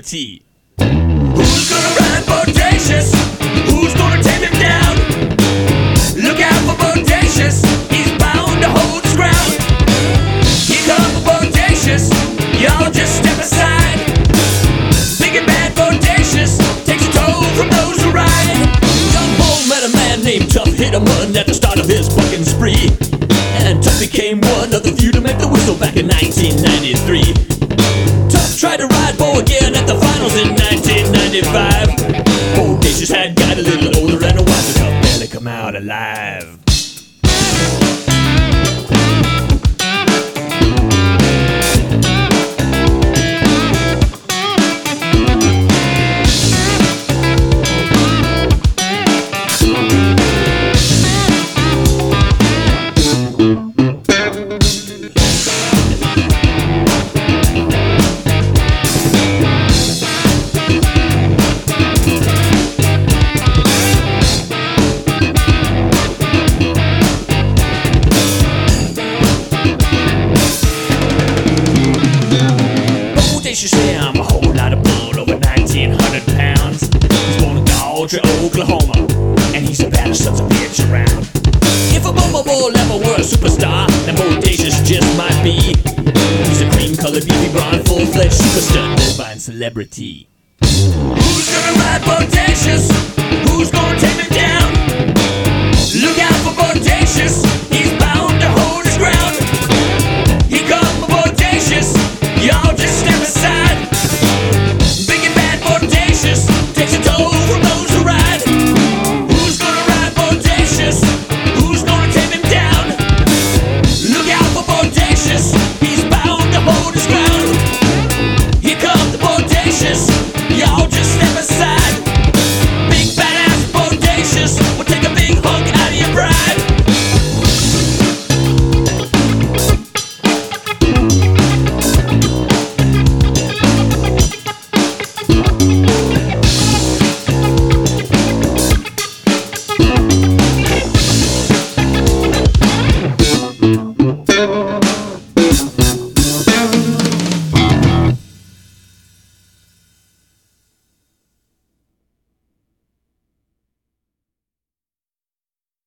celebrity. Who's gonna ride Bodacious? Who's gonna take him down? Look out for Bodacious, he's bound to hold his ground. Here comes Bodacious, y'all just step aside. Big and bad Bodacious takes a toll from those who ride. Young Bull met a man named Tough, hit a mun at the start of his bucking spree. And Tough became one of the few to make the whistle back in 1993. Tough tried to ride Bo again at the finals in 1995. Bodacious had got a little older and a wiser. Tough barely come out alive. Bodacious him, a whole lot of bull, over 1,900 pounds. He's born in Georgia, Oklahoma, and he's the baddest sons of bitch around. If a Bumble Bull ever were a superstar, then Bodacious just might be. He's a cream-colored, beefy, blonde, full-fledged superstar, bovine celebrity. Who's gonna ride Bodacious? Who's gonna take him down?